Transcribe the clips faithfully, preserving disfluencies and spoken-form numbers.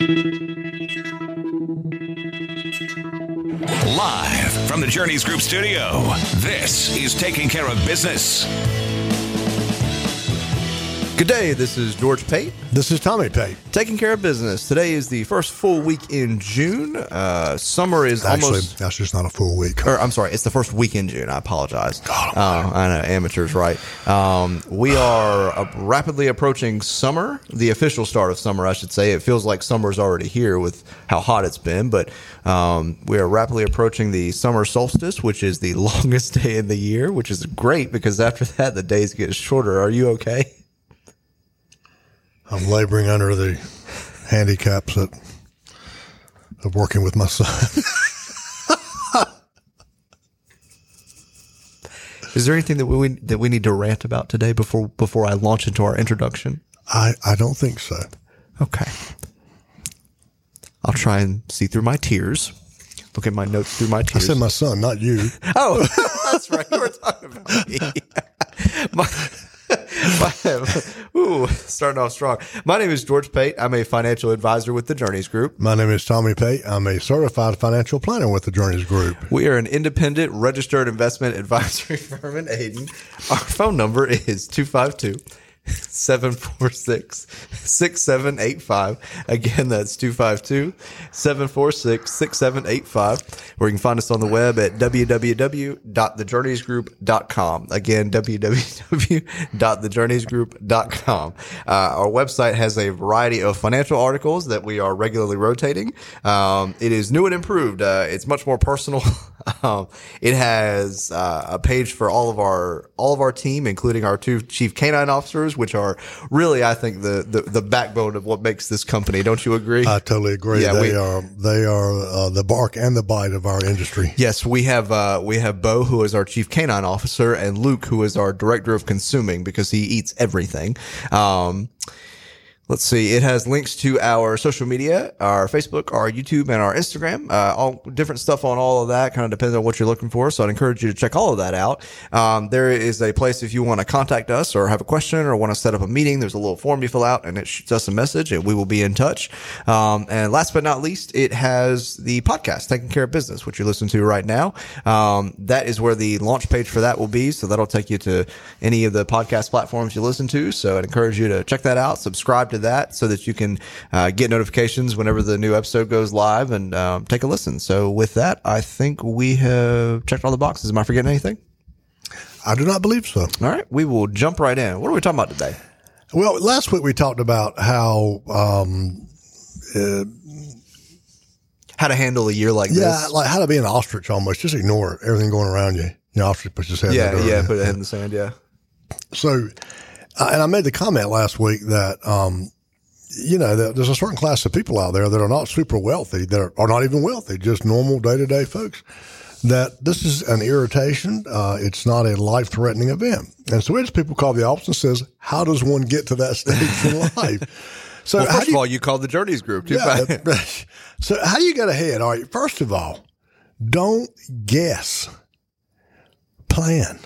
Live from the Journeys Group studio, this is Taking Care of Business. Good day, this is George Pate. This is Tommy Pate. Taking Care of Business. Today is the first full week in June. Uh, summer is Actually, almost... that's just not a full week. Or, I'm sorry, it's the first week in June. I apologize. God, uh, I know, amateurs, right? Um, we are uh, rapidly approaching summer, the official start of summer, I should say. It feels like summer's already here with how hot it's been, but um, we are rapidly approaching the summer solstice, which is the longest day in the year, which is great because after that, the days get shorter. Are you okay? I'm laboring under the handicaps that, of working with my son. Is there anything that we that we need to rant about today before before I launch into our introduction? I, I don't think so. Okay. I'll try and see through my tears. Look at my notes through my I tears. said my son, not you. Oh, that's right. You were talking about me. my, my, ooh, starting off strong. My name is George Pate. I'm a financial advisor with the Journeys Group. My name is Tommy Pate. I'm a certified financial planner with the Journeys Group. We are an independent registered investment advisory firm in Ayden. Our phone number is two five two, seven four six, six seven eight five. Again, that's two five two, seven four six, six seven eight five. Or you can find us on the web at w w w dot the journeys group dot com. Again, w w w dot the journeys group dot com. Uh, our website has a variety of financial articles that we are regularly rotating. Um, it is new and improved. Uh, it's much more personal. um, it has uh, a page for all of our all of our team, including our two chief canine officers, which are really, I think, the, the, the backbone of what makes this company. Don't you agree? I totally agree. Yeah, they we, are they are uh, the bark and the bite of our industry. Yes, we have uh, we have Bo, who is our chief canine officer, and Luke, who is our director of consuming, because he eats everything. Um, Let's see. It has links to our social media, our Facebook, our YouTube, and our Instagram. Uh, all different stuff on all of that. Kind of depends on what you're looking for. So I'd encourage you to check all of that out. Um, there is a place if you want to contact us or have a question or want to set up a meeting. There's a little form you fill out and it shoots us a message and we will be in touch. Um, and last but not least, it has the podcast, Taking Care of Business, which you're listening to right now. Um, that is where the launch page for that will be. So that'll take you to any of the podcast platforms you listen to. So I'd encourage you to check that out, subscribe to that so that you can uh, get notifications whenever the new episode goes live and um, take a listen. So with that, I think we have checked all the boxes. Am I forgetting anything? I do not believe so. All right. We will jump right in. What are we talking about today? Well, last week we talked about how um, uh, how to handle a year like yeah, this. like how to be an ostrich almost. Just ignore everything going around you. You know, ostrich puts his head Yeah, in the dirt. yeah, put it in the sand, yeah. So, uh, and I made the comment last week that, um, you know, that there's a certain class of people out there that are not super wealthy, that are, are not even wealthy, just normal day-to-day folks, that this is an irritation. Uh, it's not a life-threatening event. And so it's people call the office and says, how does one get to that stage in life? So well, how first do you, of all, you called the Journeys Group. Too yeah, fast. So how do you get ahead? All right, first of all, don't guess. Plan.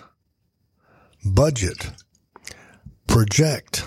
Budget. Project.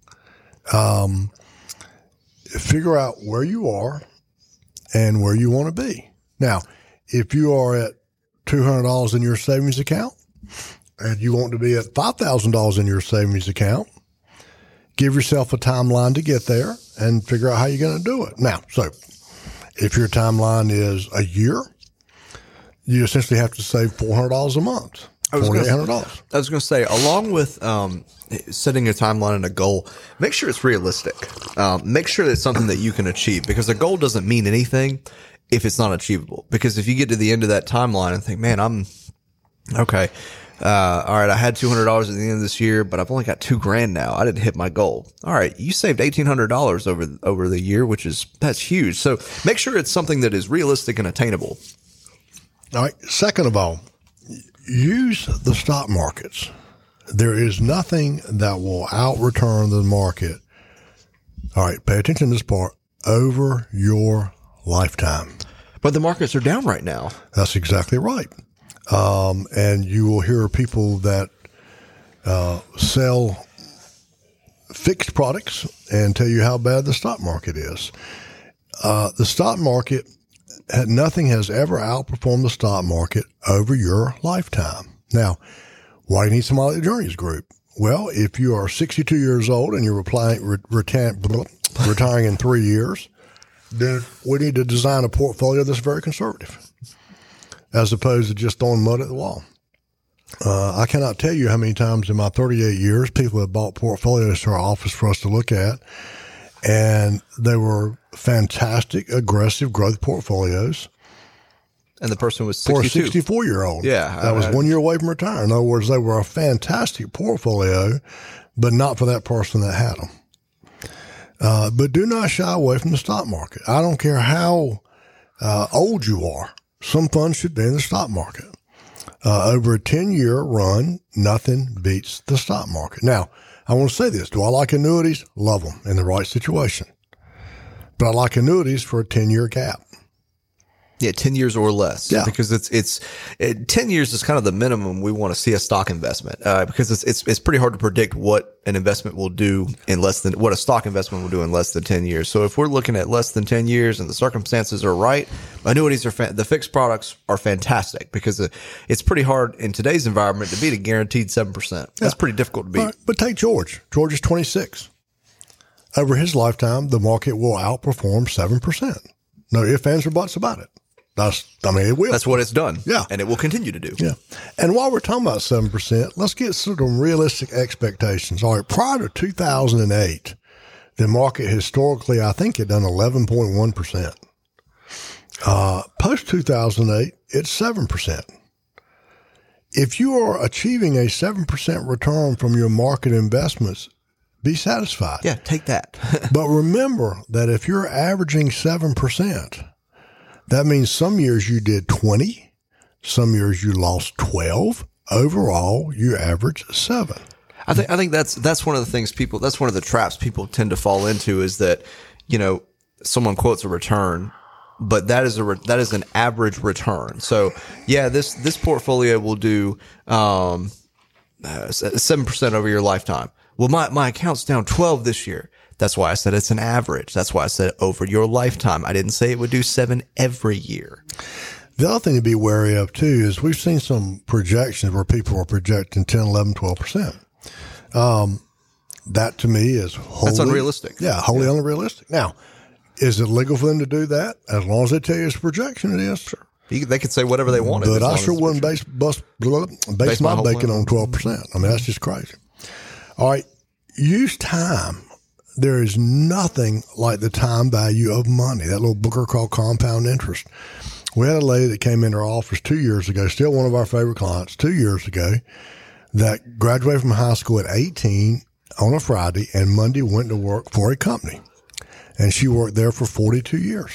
Um, figure out where you are and where you want to be. Now, if you are at two hundred dollars in your savings account and you want to be at five thousand dollars in your savings account, give yourself a timeline to get there and figure out how you're going to do it. Now, so if your timeline is a year, you essentially have to save four hundred dollars a month. forty-eight hundred dollars. I was going to say, along with um, setting a timeline and a goal, make sure it's realistic. Um, make sure that it's something that you can achieve, because a goal doesn't mean anything if it's not achievable. Because if you get to the end of that timeline and think, man, I'm okay. Uh, all right, I had two hundred dollars at the end of this year, but I've only got two grand now. I didn't hit my goal. All right, you saved eighteen hundred dollars over over the year, which is that's huge. So make sure it's something that is realistic and attainable. All right. Second of all, use the stock markets. There is nothing that will out-return the market. All right, pay attention to this part. Over your lifetime. But the markets are down right now. That's exactly right. Um, and you will hear people that uh, sell fixed products and tell you how bad the stock market is. uh, the stock market, had, nothing has ever outperformed the stock market over your lifetime. Now, why do you need somebody like the Journeys Group? Well, if you are sixty-two years old and you're replying, re- reti- retiring in three years, then we need to design a portfolio that's very conservative, as opposed to just throwing mud at the wall. Uh, I cannot tell you how many times in my thirty-eight years people have bought portfolios to our office for us to look at, and they were fantastic, aggressive growth portfolios. And the person was For a sixty-two. sixty-four-year-old. Yeah. That was I- one year away from retiring. In other words, they were a fantastic portfolio, but not for that person that had them. Uh, but do not shy away from the stock market. I don't care how uh, old you are. Some funds should be in the stock market. Uh, over a ten-year run, nothing beats the stock market. Now, I want to say this. Do I like annuities? Love them in the right situation. But I like annuities for a ten-year gap. Yeah, ten years or less. Yeah. Because it's, it's, it, ten years is kind of the minimum we want to see a stock investment, uh, because it's, it's, it's pretty hard to predict what an investment will do in less than, what a stock investment will do in less than ten years. So if we're looking at less than ten years and the circumstances are right, annuities are, fa- the fixed products are fantastic because it's pretty hard in today's environment to beat a guaranteed seven percent. That's Yeah. pretty difficult to beat. All right, but take George. George is twenty-six. Over his lifetime, the market will outperform seven percent. No ifs, ands, or buts about it. That's, I mean, it will. That's what it's done. Yeah. And it will continue to do. Yeah. And while we're talking about seven percent, let's get sort of realistic expectations. All right. Prior to two thousand eight, the market historically, I think, had done eleven point one percent. Uh, post two thousand eight, it's seven percent. If you are achieving a seven percent return from your market investments, be satisfied. Yeah. Take that. But remember that if you're averaging seven percent, that means some years you did twenty, some years you lost twelve. Overall, you average seven. I think I think that's that's one of the things people that's one of the traps people tend to fall into is that, you know, someone quotes a return, but that is a re- that is an average return. So yeah, this this portfolio will do um seven percent over your lifetime. Well, my my account's down twelve this year. That's why I said it's an average. That's why I said over your lifetime. I didn't say it would do seven every year. The other thing to be wary of, too, is we've seen some projections where people are projecting ten, eleven, twelve percent. Um, that, to me, is wholly... That's unrealistic. Yeah, wholly yeah. unrealistic. Now, is it legal for them to do that? As long as they tell you it's a projection, it is. Sure. They could say whatever they wanted. But I sure wouldn't base, bus, blah, base, base my, my bacon plan. on twelve percent. I mean, that's just crazy. All right, use time. There is nothing like the time value of money, that little booker called compound interest. We had a lady that came into our office two years ago, still one of our favorite clients, two years ago, that graduated from high school at eighteen on a Friday and Monday went to work for a company. And she worked there for forty-two years.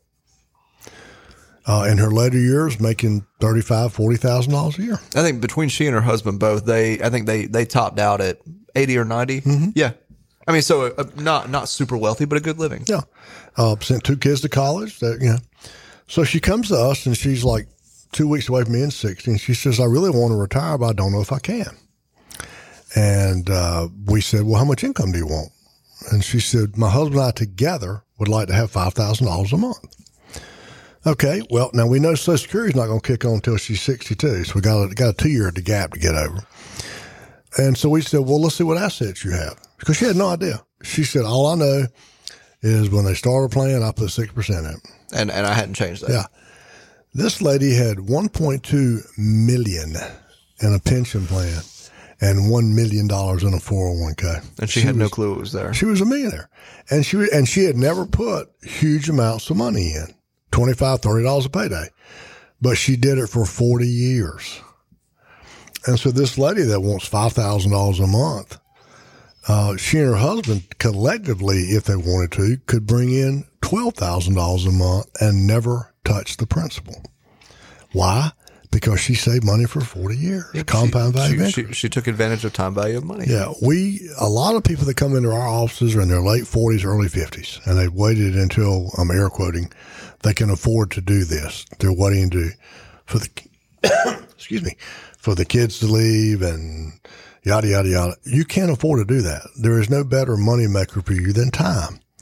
Uh, in her later years, making thirty-five thousand dollars, forty thousand dollars a year. I think between she and her husband both, they I think they, they topped out at eighty or ninety. Mm-hmm. Yeah. I mean, so uh, not not super wealthy, but a good living. Yeah. Uh, sent two kids to college. That, you know. So she comes to us, and she's like two weeks away from being sixty, and she says, I really want to retire, but I don't know if I can. And uh, we said, well, how much income do you want? And she said, my husband and I together would like to have five thousand dollars a month. Okay, well, now we know Social Security is not going to kick on until she's sixty-two, so we got a, got a two-year gap to get over. And so we said, well, let's see what assets you have. Because she had no idea. She said, all I know is when they started playing, I put six percent in. And and I hadn't changed that. Yeah. This lady had one point two million dollars in a pension plan and one million dollars in a four oh one k. And she, she had was, no clue it was there. She was a millionaire. And she and she had never put huge amounts of money in, twenty-five dollars, thirty dollars a payday. But she did it for forty years. And so this lady that wants five thousand dollars a month, uh, she and her husband collectively, if they wanted to, could bring in twelve thousand dollars a month and never touch the principal. Why? Because she saved money for forty years. Yeah, compound she, value. She, she, she took advantage of time value of money. Yeah. We, a lot of people that come into our offices are in their late forties, early fifties, and they've waited until, I'm air quoting, they can afford to do this. They're waiting to, for the, excuse me, for the kids to leave and yada, yada, yada. You can't afford to do that. There is no better money maker for you than time.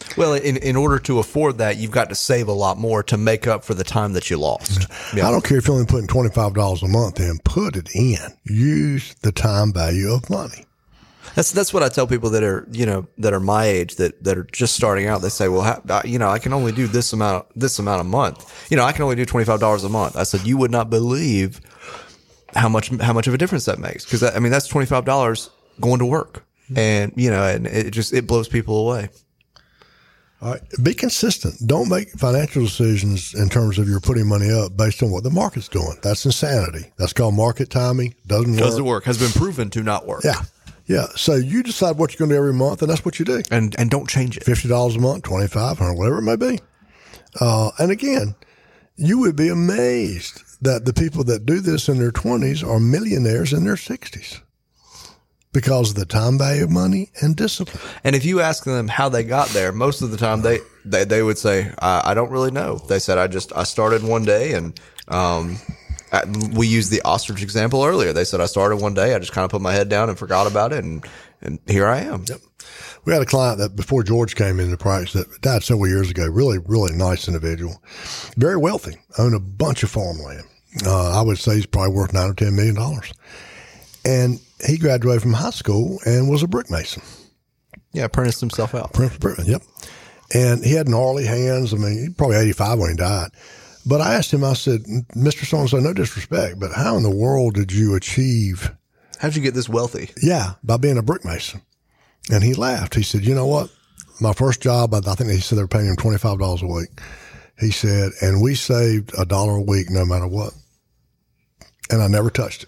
Well, in, in order to afford that, you've got to save a lot more to make up for the time that you lost. Yeah. I don't care if you're only putting twenty-five dollars a month in, put it in. Use the time value of money. That's that's what I tell people that are, you know, that are my age, that, that are just starting out. They say, well, how, you know, I can only do this amount, this amount a month. You know, I can only do twenty-five dollars a month. I said, you would not believe how much, how much of a difference that makes. Cause that, I mean, that's twenty-five dollars going to work, and, you know, and it just, it blows people away. All right. Be consistent. Don't make financial decisions in terms of you're putting money up based on what the market's doing. That's insanity. That's called market timing. Doesn't work. Doesn't work. Has been proven to not work. Yeah. Yeah. So you decide what you're going to do every month, and that's what you do. And and don't change it. fifty dollars a month, twenty-five dollars, whatever it may be. Uh, and again, you would be amazed that the people that do this in their twenties are millionaires in their sixties because of the time value of money and discipline. And if you ask them how they got there, most of the time they, they, they would say, I, I don't really know. They said, I just, I started one day and, um, I, we used the ostrich example earlier. They said, I started one day. I just kind of put my head down and forgot about it. And, and here I am. Yep. We had a client that before George came into practice that died several years ago. Really, really nice individual, very wealthy, owned a bunch of farmland. Uh, I would say he's probably worth nine or ten million dollars. And he graduated from high school and was a brick mason. Yeah, apprenticed himself out. Yep. And he had gnarly hands. I mean, he was probably eighty-five when he died. But I asked him, I said, Mister So-and-so, no disrespect, but how in the world did you achieve? How'd you get this wealthy? Yeah, by being a brick mason. And he laughed. He said, you know what? My first job, I think he said they were paying him twenty-five dollars a week. He said, and we saved a dollar a week no matter what. And I never touched it.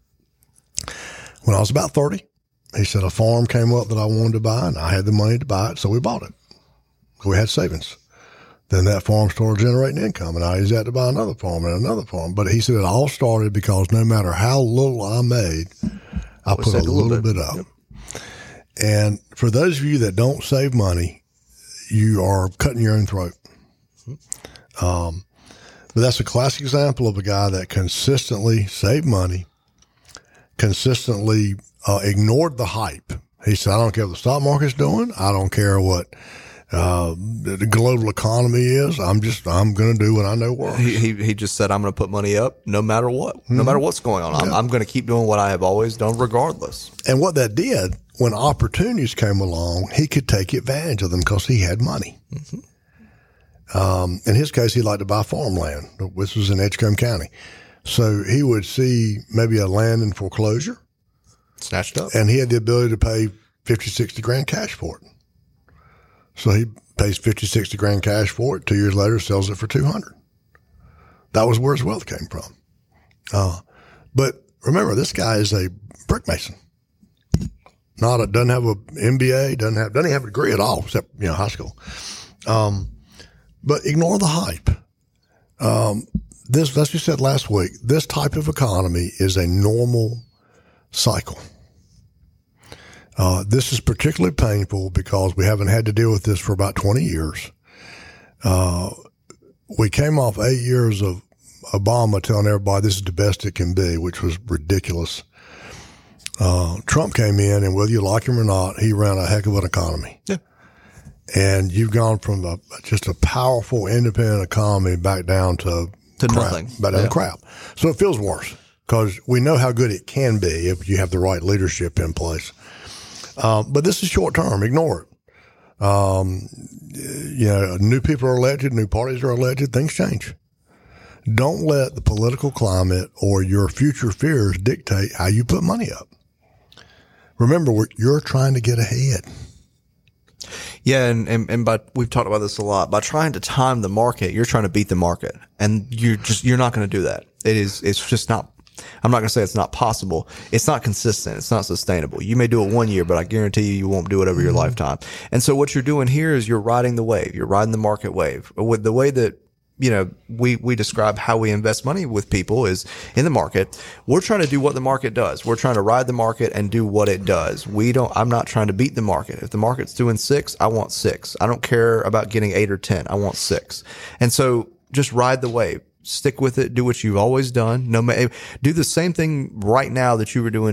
When I was about thirty, he said a farm came up that I wanted to buy, and I had the money to buy it, so we bought it. We had savings. Then that farm started generating income, and I used that to buy another farm and another farm. But he said it all started because no matter how little I made, I put a little, little bit, bit up. Yep. And for those of you that don't save money, you are cutting your own throat. Um, but that's a classic example of a guy that consistently saved money, consistently uh, ignored the hype. He said, I don't care what the stock market's doing. I don't care what uh, the global economy is. I'm just, I'm going to do what I know works. He, he, he just said, I'm going to put money up no matter what, mm-hmm. no matter what's going on. I'm, yeah. I'm going to keep doing what I have always done regardless. And what that did, when opportunities came along, he could take advantage of them because he had money. Mm-hmm. Um, in his case, he liked to buy farmland, which was in Edgecombe County. So he would see maybe a land in foreclosure. Snatched up. And he had the ability to pay fifty, sixty grand cash for it. So he pays fifty, sixty grand cash for it. Two years later, sells it for two hundred. That was where his wealth came from. Uh, but remember, this guy is a brick mason. Not a, doesn't have a M B A, doesn't have, doesn't have a degree at all, except, you know, high school. Um, but ignore the hype. Um, this, as we said last week, this type of economy is a normal cycle. Uh, this is particularly painful because we haven't had to deal with this for about twenty years. Uh, we came off eight years of Obama telling everybody this is the best it can be, which was ridiculous. Uh, Trump came in, and whether you like him or not, he ran a heck of an economy. Yeah. And you've gone from a, just a powerful, independent economy back down to, to crap, nothing. Back down yeah. to crap. So it feels worse because we know how good it can be if you have the right leadership in place. Um, but this is short term. Ignore it. Um, you know, new people are elected, new parties are elected, things change. Don't let the political climate or your future fears dictate how you put money up. Remember, you're trying to get ahead. Yeah, and, and, and by, we've talked about this a lot. By trying to time the market, you're trying to beat the market. And you're just, you're not going to do that. It is, it's just not, I'm not going to say it's not possible. It's not consistent. It's not sustainable. You may do it one year, but I guarantee you, you won't do it over your mm-hmm. lifetime. And so what you're doing here is you're riding the wave. You're riding the market wave. With the way that, you know, we, we describe how we invest money with people is in the market. We're trying to do what the market does. We're trying to ride the market and do what it does. We don't, I'm not trying to beat the market. If the market's doing six, I want six. I don't care about getting eight or ten. I want six. And so just ride the wave. Stick with it. Do what you've always done. No matter, do the same thing right now that you were doing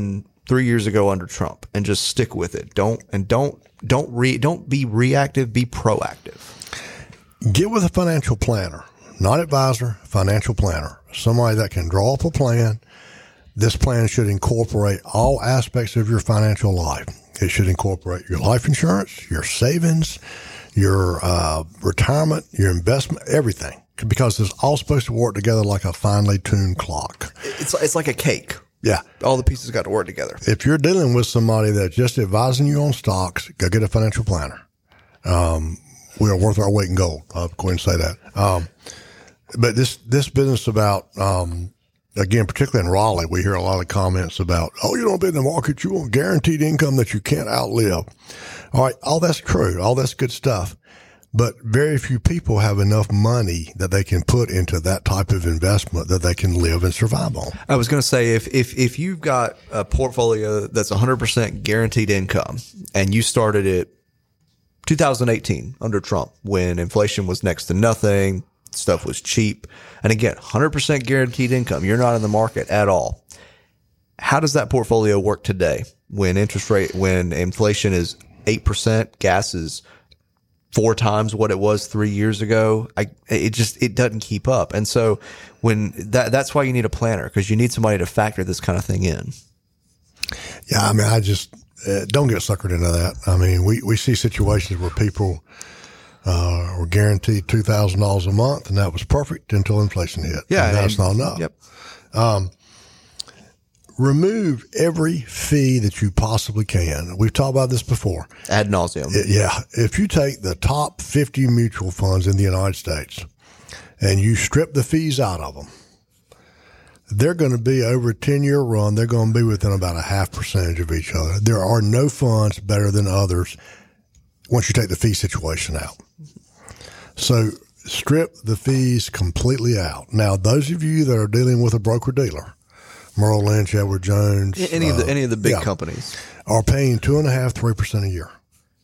three years ago under Trump and just stick with it. Don't and don't don't re don't be reactive. Be proactive. Get with a financial planner, not advisor, financial planner, somebody that can draw up a plan. This plan should incorporate all aspects of your financial life. It should incorporate your life insurance, your savings, your uh, retirement, your investment, everything, because it's all supposed to work together like a finely tuned clock. It's it's like a cake. Yeah. All the pieces got to work together. If you're dealing with somebody that's just advising you on stocks, go get a financial planner. Um, we are worth our weight in gold. I'll go ahead and say that. Um, but this, this business about, um, again, particularly in Raleigh, we hear a lot of comments about, oh, you don't be in the market. You want guaranteed income that you can't outlive. All right. All that's true. All that's good stuff. But very few people have enough money that they can put into that type of investment that they can live and survive on. I was going to say, if, if, if you've got a portfolio that's one hundred percent guaranteed income and you started it two thousand eighteen under Trump when inflation was next to nothing, stuff was cheap. And again, one hundred percent guaranteed income. You're not in the market at all. How does that portfolio work today when interest rate, when inflation is eight percent, gas is four times what it was three years ago? I, it just, it doesn't keep up. And so when that, that's why you need a planner, because you need somebody to factor this kind of thing in. Yeah. I mean, I just, uh, don't get suckered into that. I mean, we, we see situations where people, Uh, were guaranteed two thousand dollars a month, and that was perfect until inflation hit. Yeah. And that's not enough. Yep. Um, remove every fee that you possibly can. We've talked about this before. Ad nauseum. It, yeah. If you take the top fifty mutual funds in the United States and you strip the fees out of them, they're going to be over a ten year run. They're going to be within about a half percentage of each other. There are no funds better than others once you take the fee situation out. So strip the fees completely out. Now, those of you that are dealing with a broker dealer, Merrill Lynch, Edward Jones, any of the uh, any of the big yeah, companies are paying two and a half, three percent a year.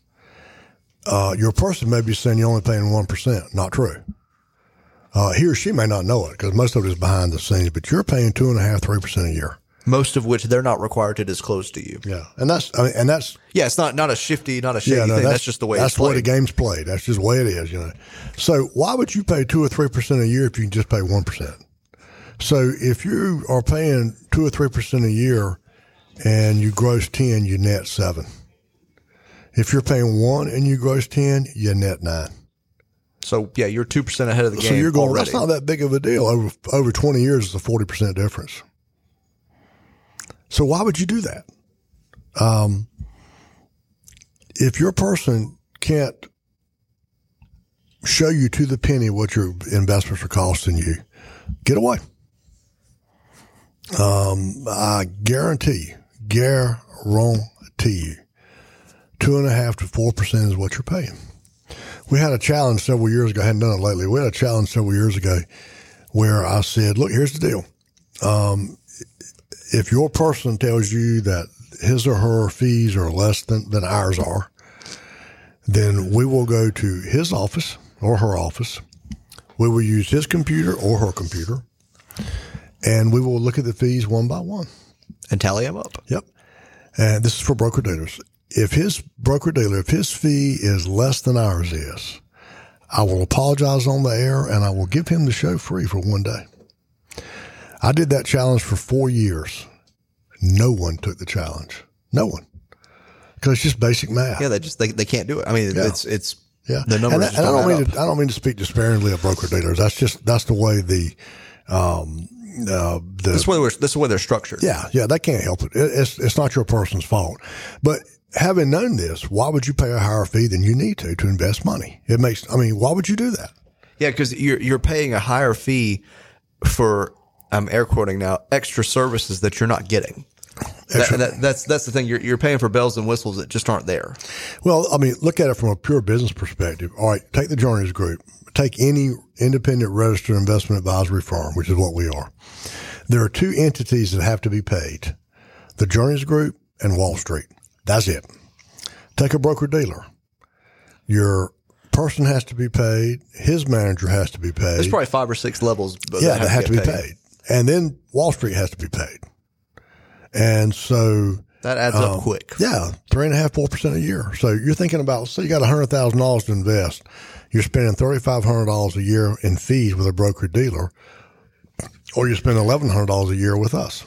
Uh, your person may be saying you're only paying one percent. Not true. Uh, he or she may not know it because most of it is behind the scenes, but you're paying two and a half, three percent a year. Most of which they're not required to disclose to you. Yeah, and that's I mean, and that's yeah, it's not not a shifty, not a shady yeah, no, thing. That's, That's just the way that's it's played. the way the game's played. That's just the way it is, you know. So why would you pay two or three percent a year if you can just pay one percent? So if you are paying two or three percent a year and you gross ten, you net seven. If you're paying one and you gross ten, you net nine. So yeah, you're two percent ahead of the game. So you're going. Already. That's not that big of a deal. Over over twenty years is a forty percent difference. So why would you do that? Um, if your person can't show you to the penny what your investments are costing you, get away. Um, I guarantee you, guarantee you, two and a half to four percent is what you're paying. We had a challenge several years ago. I hadn't done it lately. We had a challenge several years ago where I said, look, here's the deal. Um, If your person tells you that his or her fees are less than, than ours are, then we will go to his office or her office. We will use his computer or her computer, and we will look at the fees one by one. And tally them up. Yep. And this is for broker dealers. If his broker dealer, if his fee is less than ours is, I will apologize on the air and I will give him the show free for one day. I did that challenge for four years. No one took the challenge. No one. Because it's just basic math. Yeah, they just they, they can't do it. I mean, Yeah. it's it's Yeah. the numbers. And, just and I don't don't add mean up. to, I don't mean to speak disparagingly of broker dealers. That's just, that's the way the, um, uh, the, This is where this is where they're structured. yeah, yeah, they can't help it. it. It's, it's not your person's fault. But having known this, why would you pay a higher fee than you need to to invest money? It makes, I mean, why would you do that? Yeah, because you're you're paying a higher fee for, I'm air quoting now, extra services that you're not getting. Extra- That, that, that's that's the thing. You're you're paying for bells and whistles that just aren't there. Well, I mean, look at it from a pure business perspective. All right, take the Journeys Group. Take any independent registered investment advisory firm, which is what we are. There are two entities that have to be paid, the Journeys Group and Wall Street. That's it. Take a broker-dealer. Your person has to be paid. His manager has to be paid. There's probably five or six levels. That yeah, have they have to, to get be paid. And then Wall Street has to be paid. And so That adds Um, up quick. Yeah, three and a half, four percent a year. So you're thinking about, say you got a hundred thousand dollars to invest. You're spending thirty five hundred dollars a year in fees with a broker dealer, or you spend eleven hundred dollars a year with us.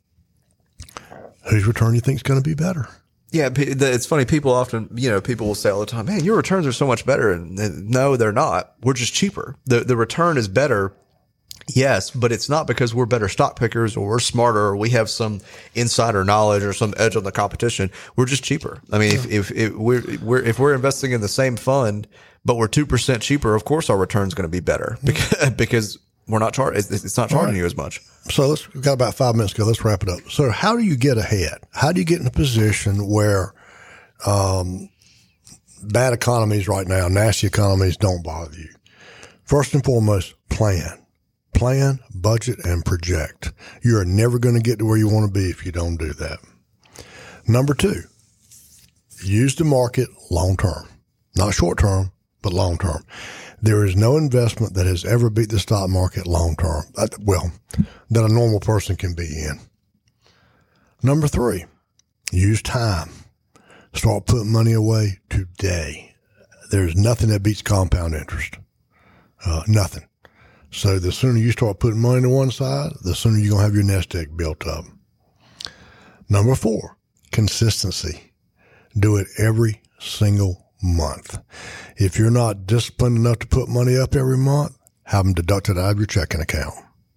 Whose return you think is going to be better? Yeah, p- the- it's funny. People often, you know, people will say all the time, "Man, your returns are so much better." And uh, no, they're not. We're just cheaper. the The return is better. Yes, but it's not because we're better stock pickers or we're smarter or we have some insider knowledge or some edge on the competition. We're just cheaper. I mean, if, if, if we're, we're if we're investing in the same fund, but we're two percent cheaper, of course our return is going to be better because, because we're not charging. It's, it's not charging Right. you as much. So let's, we've got about five minutes to go. Let's wrap it up. So how do you get ahead? How do you get in a position where, um, bad economies right now, nasty economies don't bother you? First and foremost, plan. Plan, budget, and project. You are never going to get to where you want to be if you don't do that. Number two, use the market long term. Not short term, but long term. There is no investment that has ever beat the stock market long term. Well, that a normal person can be in. Number three, use time. Start putting money away today. There's nothing that beats compound interest. Uh, nothing. So the sooner you start putting money to one side, the sooner you're going to have your nest egg built up. Number four, consistency. Do it every single month. If you're not disciplined enough to put money up every month, have them deducted out of your checking account.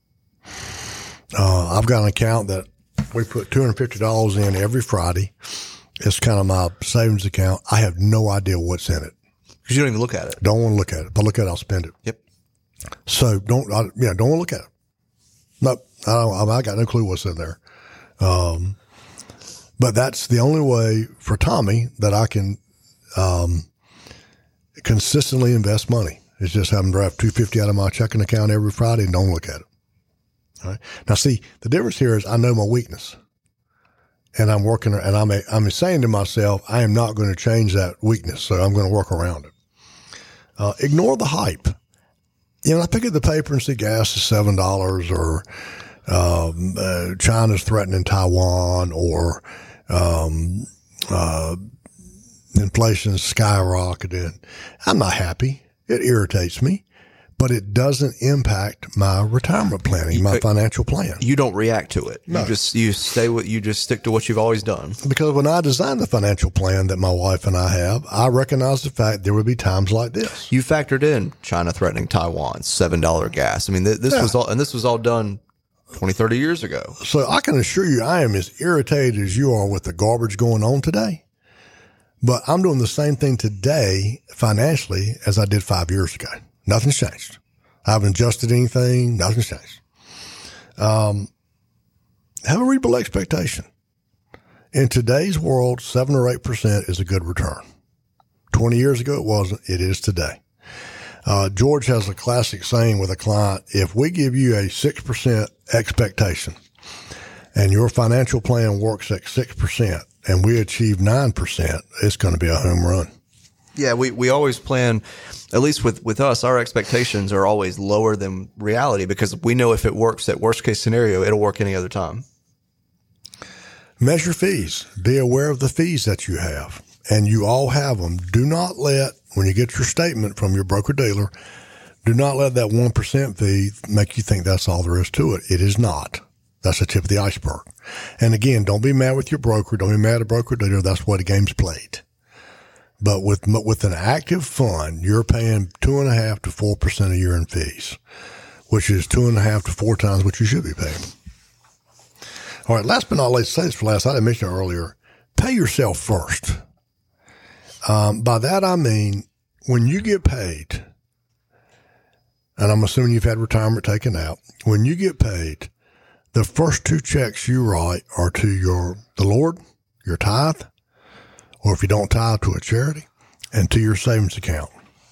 Uh, I've got an account that we put two hundred fifty dollars in every Friday. It's kind of my savings account. I have no idea what's in it. Because you don't even look at it. Don't want to look at it. If I look at it, I'll spend it. Yep. So don't, I, yeah, don't want to look at it. No, I don't, I got no clue what's in there. Um, but that's the only way for Tommy that I can, um, consistently invest money. It's just having to draft two hundred fifty dollars out of my checking account every Friday and don't look at it. All right. Now see, the difference here is I know my weakness and I'm working, and I'm, a, I'm saying to myself, I am not going to change that weakness. So I'm going to work around it. Uh, ignore the hype. You know, I pick up the paper and see gas is seven dollars or um, uh, China's threatening Taiwan or um, uh, inflation is skyrocketing. I'm not happy. It irritates me, but it doesn't impact my retirement planning, my financial plan. You don't react to it. No. You just you stay with you just stick to what you've always done. Because when I designed the financial plan that my wife and I have, I recognized the fact there would be times like this. You factored in China threatening Taiwan, seven dollar gas. I mean, th- this Yeah. was all, and this was all done twenty, thirty years ago. So I can assure you I am as irritated as you are with the garbage going on today. But I'm doing the same thing today financially as I did five years ago. Nothing's changed. I haven't adjusted anything. Nothing's changed. Um, have a reasonable expectation. In today's world, seven or eight percent is a good return. twenty years ago, it wasn't. It is today. Uh, George has a classic saying with a client: if we give you a six percent expectation and your financial plan works at six percent and we achieve nine percent, it's going to be a home run. Yeah, we, we always plan, at least with, with us, our expectations are always lower than reality because we know if it works at worst case scenario, it'll work any other time. Measure fees. Be aware of the fees that you have, and you all have them. Do not let, when you get your statement from your broker dealer, do not let that one percent fee make you think that's all there is to it. It is not. That's the tip of the iceberg. And again, don't be mad with your broker. Don't be mad at a broker dealer. That's why the game's played. But with with an active fund, you're paying two and a half to four percent a year in fees, which is two and a half to four times what you should be paying. All right, last but not least, say this for last. I didn't mention it earlier. Pay yourself first. Um, by that I mean when you get paid, and I'm assuming you've had retirement taken out. When you get paid, the first two checks you write are to your the Lord, your tithe, or if you don't tithe, to a charity, and to your savings account,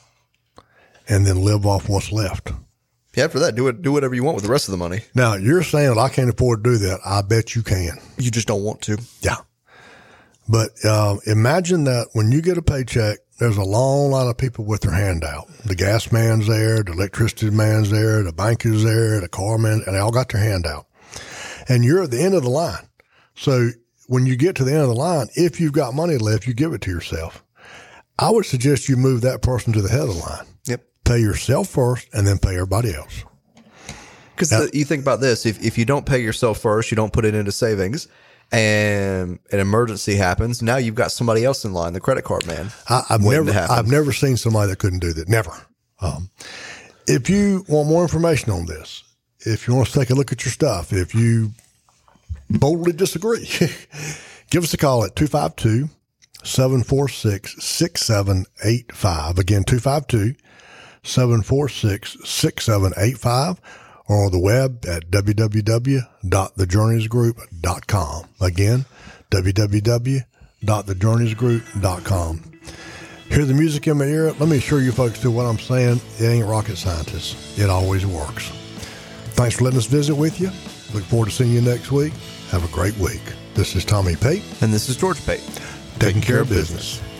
and then live off what's left. Yeah, after that, do it. Do whatever you want with the rest of the money. Now, you're saying, well, I can't afford to do that. I bet you can. You just don't want to. Yeah. But uh, imagine that when you get a paycheck, there's a long line of people with their hand out. The gas man's there, the electricity man's there, the bank is there, the car man, and they all got their hand out. And you're at the end of the line. So when you get to the end of the line, if you've got money left, you give it to yourself. I would suggest you move that person to the head of the line. Yep. Pay yourself first and then pay everybody else. Because you think about this, if, if you don't pay yourself first, you don't put it into savings, and an emergency happens, now you've got somebody else in line, the credit card man. I, I've never, I've never seen somebody that couldn't do that. Never. Um, if you want more information on this, if you want to take a look at your stuff, if you boldly disagree, give us a call at two five two, seven four six, six seven eight five. Again, two five two, seven four six, six seven eight five. Or on the web at w w w dot the journeys group dot com. Again, w w w dot the journeys group dot com. Hear the music in my ear? Let me assure you folks to what I'm saying. It ain't rocket scientists. It always works. Thanks for letting us visit with you. Look forward to seeing you next week. Have a great week. This is Tommy Pate. And this is George Pate. Taking, Taking care of business. business.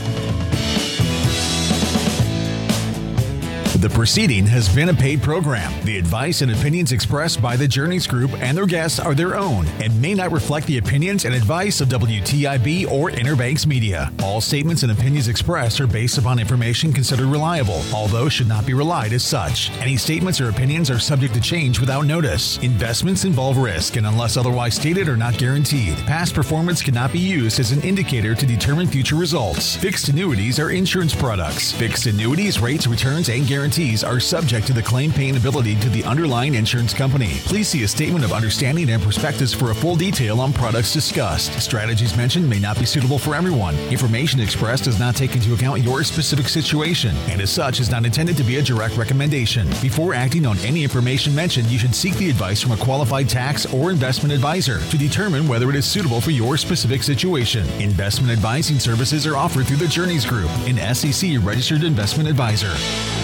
The proceeding has been a paid program. The advice and opinions expressed by the Journeys Group and their guests are their own and may not reflect the opinions and advice of W T I B or Inner Banks Media. All statements and opinions expressed are based upon information considered reliable, although should not be relied as such. Any statements or opinions are subject to change without notice. Investments involve risk and unless otherwise stated are not guaranteed. Past performance cannot be used as an indicator to determine future results. Fixed annuities are insurance products. Fixed annuities, rates, returns, and guarantees are subject to the claim paying ability to the underlying insurance company. Please see a statement of understanding and prospectus for a full detail on products discussed. Strategies mentioned may not be suitable for everyone. Information expressed does not take into account your specific situation and as such is not intended to be a direct recommendation. Before acting on any information mentioned, you should seek the advice from a qualified tax or investment advisor to determine whether it is suitable for your specific situation. Investment advising services are offered through the Journeys Group, an S E C registered investment advisor.